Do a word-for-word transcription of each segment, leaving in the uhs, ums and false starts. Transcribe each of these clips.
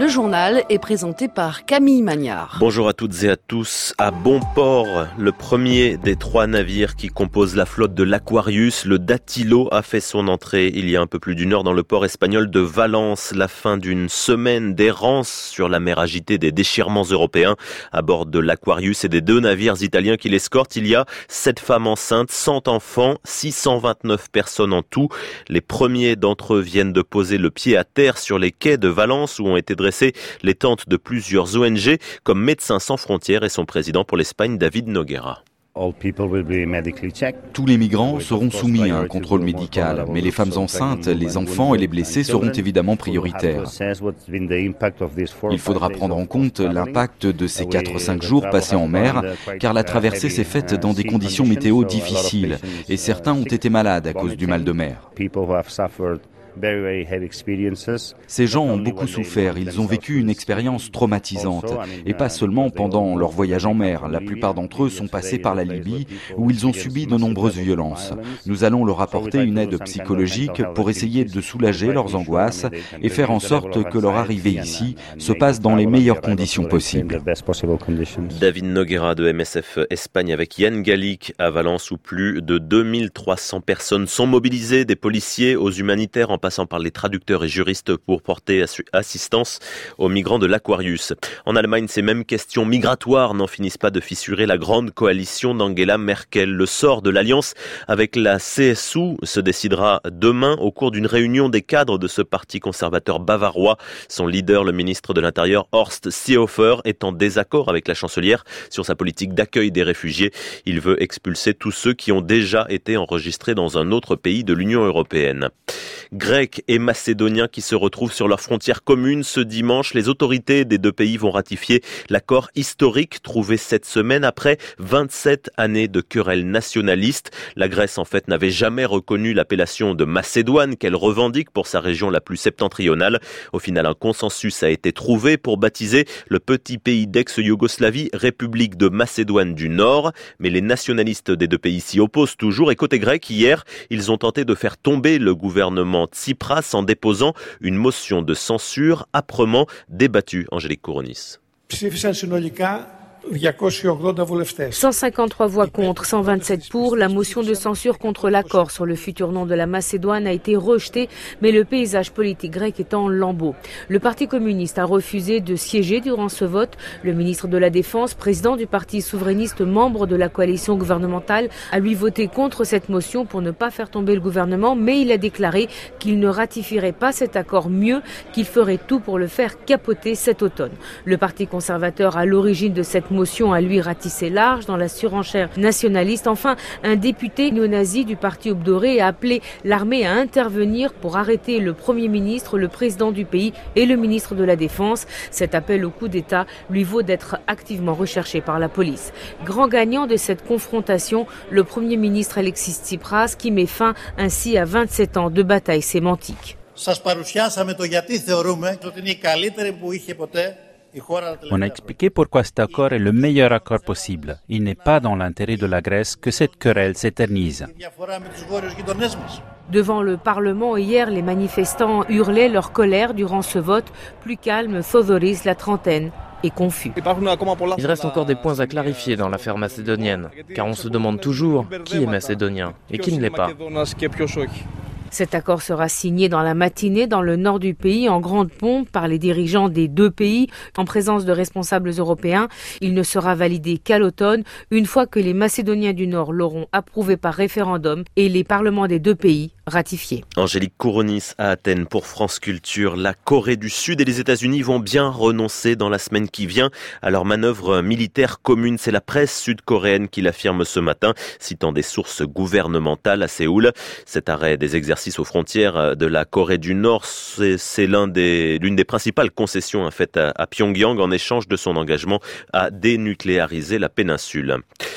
Le journal est présenté par Camille Magnard. Bonjour à toutes et à tous. À bon port, le premier des trois navires qui composent la flotte de l'Aquarius, le Datilo, a fait son entrée il y a un peu plus d'une heure dans le port espagnol de Valence. La fin d'une semaine d'errance sur la mer agitée des déchirements européens. À bord de l'Aquarius et des deux navires italiens qui l'escortent, il y a sept femmes enceintes, cent enfants, six cent vingt-neuf personnes en tout. Les premiers d'entre eux viennent de poser le pied à terre sur les quais de Valence où ont été dressées les tentes de plusieurs O N G comme Médecins sans frontières et son président pour l'Espagne, David Noguera. Tous les migrants seront soumis à un contrôle médical, mais les femmes enceintes, les enfants et les blessés seront évidemment prioritaires. Il faudra prendre en compte l'impact de ces quatre à cinq jours passés en mer, car la traversée s'est faite dans des conditions météo difficiles, et certains ont été malades à cause du mal de mer. Ces gens ont beaucoup souffert, ils ont vécu une expérience traumatisante, et pas seulement pendant leur voyage en mer. La plupart d'entre eux sont passés par la Libye, où ils ont subi de nombreuses violences. Nous allons leur apporter une aide psychologique pour essayer de soulager leurs angoisses et faire en sorte que leur arrivée ici se passe dans les meilleures conditions possibles. David Noguera de M S F Espagne avec Yann Gallic à Valence, où plus de deux mille trois cents personnes sont mobilisées, des policiers aux humanitaires en passant par les traducteurs et juristes pour porter assistance aux migrants de l'Aquarius. En Allemagne, ces mêmes questions migratoires n'en finissent pas de fissurer la grande coalition d'Angela Merkel. Le sort de l'alliance avec la C S U se décidera demain au cours d'une réunion des cadres de ce parti conservateur bavarois. Son leader, le ministre de l'Intérieur Horst Seehofer, est en désaccord avec la chancelière sur sa politique d'accueil des réfugiés. Il veut expulser tous ceux qui ont déjà été enregistrés dans un autre pays de l'Union européenne. Grecs et Macédoniens qui se retrouvent sur leurs frontières communes ce dimanche. Les autorités des deux pays vont ratifier l'accord historique trouvé cette semaine après vingt-sept années de querelles nationalistes. La Grèce, en fait, n'avait jamais reconnu l'appellation de Macédoine qu'elle revendique pour sa région la plus septentrionale. Au final, un consensus a été trouvé pour baptiser le petit pays d'ex-Yougoslavie République de Macédoine du Nord. Mais les nationalistes des deux pays s'y opposent toujours. Et côté grec, hier, ils ont tenté de faire tomber le gouvernement Tsipras en déposant une motion de censure âprement débattue. Angélique Kouronis. cent cinquante-trois voix contre, cent vingt-sept pour. La motion de censure contre l'accord sur le futur nom de la Macédoine a été rejetée, mais le paysage politique grec est en lambeaux. Le Parti communiste a refusé de siéger durant ce vote. Le ministre de la Défense, président du Parti souverainiste, membre de la coalition gouvernementale, a lui voté contre cette motion pour ne pas faire tomber le gouvernement, mais il a déclaré qu'il ne ratifierait pas cet accord, mieux qu'il ferait tout pour le faire capoter cet automne. Le Parti conservateur à l'origine de cette motion a lui ratissé large dans la surenchère nationaliste. Enfin, un député néo-nazi du parti obdoré a appelé l'armée à intervenir pour arrêter le Premier ministre, le président du pays et le ministre de la Défense. Cet appel au coup d'État lui vaut d'être activement recherché par la police. Grand gagnant de cette confrontation, le Premier ministre Alexis Tsipras qui met fin ainsi à vingt-sept ans de bataille sémantique. On a expliqué pourquoi cet accord est le meilleur accord possible. Il n'est pas dans l'intérêt de la Grèce que cette querelle s'éternise. Devant le Parlement hier, les manifestants hurlaient leur colère durant ce vote. Plus calme, Thodoris, la trentaine, est confus. Il reste encore des points à clarifier dans l'affaire macédonienne, car on se demande toujours qui est macédonien et qui ne l'est pas. Cet accord sera signé dans la matinée dans le nord du pays en grande pompe par les dirigeants des deux pays en présence de responsables européens. Il ne sera validé qu'à l'automne, une fois que les Macédoniens du Nord l'auront approuvé par référendum et les parlements des deux pays ratifié. Angélique Kouronis à Athènes pour France Culture. La Corée du Sud et les États-Unis vont bien renoncer dans la semaine qui vient à leur manœuvre militaire commune. C'est la presse sud-coréenne qui l'affirme ce matin, citant des sources gouvernementales à Séoul. Cet arrêt des exercices aux frontières de la Corée du Nord, c'est, c'est l'un des, l'une des principales concessions faites à, à Pyongyang en échange de son engagement à dénucléariser la péninsule.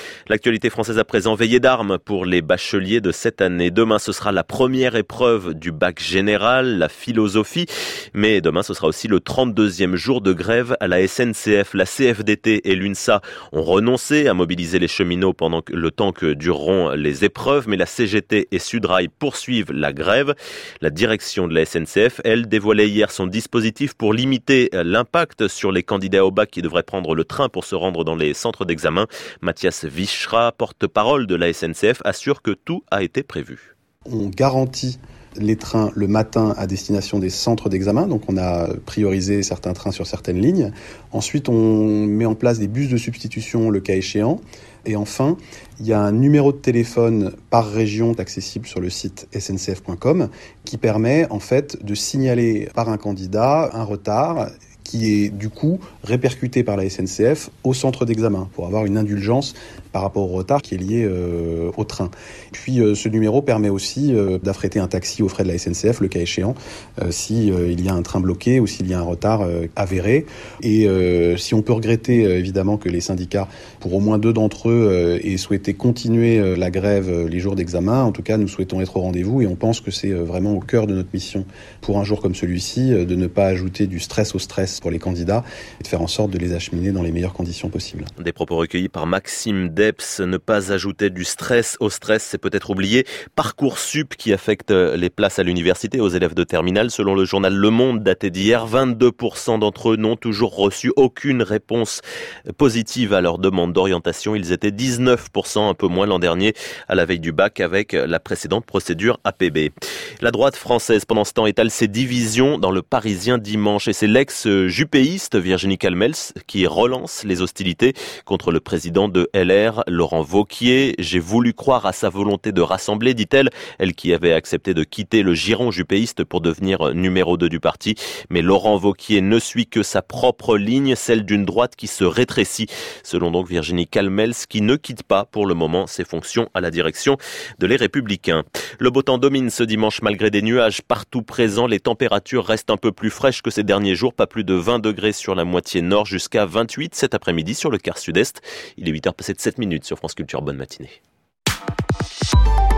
L'actualité française à présent, veillée d'armes pour les bacheliers de cette année. Demain, ce sera la première épreuve du bac général, la philosophie. Mais demain, ce sera aussi le trente-deuxième jour de grève à la S N C F. La C F D T et l'UNSA ont renoncé à mobiliser les cheminots pendant le temps que dureront les épreuves. Mais la C G T et Sudrail poursuivent la grève. La direction de la S N C F, elle, dévoilait hier son dispositif pour limiter l'impact sur les candidats au bac qui devraient prendre le train pour se rendre dans les centres d'examen. Mathias Vichra, porte-parole de la S N C F, assure que tout a été prévu. On garantit les trains le matin à destination des centres d'examen, donc on a priorisé certains trains sur certaines lignes. Ensuite, on met en place des bus de substitution le cas échéant. Et enfin, il y a un numéro de téléphone par région accessible sur le site s n c f point com qui permet en fait de signaler par un candidat un retard qui est du coup répercuté par la S N C F au centre d'examen pour avoir une indulgence par rapport au retard qui est lié euh, au train. Puis euh, ce numéro permet aussi euh, d'affréter un taxi aux frais de la S N C F, le cas échéant, euh, si euh, il y a un train bloqué ou s'il y a un retard euh, avéré. Et euh, si on peut regretter euh, évidemment que les syndicats, pour au moins deux d'entre eux, euh, aient souhaité continuer euh, la grève euh, les jours d'examen, en tout cas nous souhaitons être au rendez-vous et on pense que c'est euh, vraiment au cœur de notre mission pour un jour comme celui-ci, euh, de ne pas ajouter du stress au stress pour les candidats et de faire en sorte de les acheminer dans les meilleures conditions possibles. Des propos recueillis par Maxime Depps. Ne pas ajouter du stress au stress, c'est peut-être oublier Parcoursup qui affecte les places à l'université aux élèves de terminale. Selon le journal Le Monde daté d'hier, vingt-deux pour cent d'entre eux n'ont toujours reçu aucune réponse positive à leur demande d'orientation. Ils étaient dix-neuf pour cent, un peu moins l'an dernier, à la veille du bac avec la précédente procédure A P B. La droite française, pendant ce temps, étale ses divisions dans le Parisien dimanche et c'est l'ex-jupéiste Virginie Calmels qui relance les hostilités contre le président de L R, Laurent Wauquiez. J'ai voulu croire à sa volonté de rassembler, dit-elle, elle qui avait accepté de quitter le giron jupéiste pour devenir numéro deux du parti. Mais Laurent Wauquiez ne suit que sa propre ligne, celle d'une droite qui se rétrécit, selon donc Virginie Calmels, qui ne quitte pas pour le moment ses fonctions à la direction de Les Républicains. Le beau temps domine ce dimanche malgré des nuages partout présents. Les températures restent un peu plus fraîches que ces derniers jours, pas plus de vingt degrés sur la moitié nord jusqu'à vingt-huit cet après-midi sur le quart sud-est. Il est huit heures passées de sept minutes sur France Culture. Bonne matinée.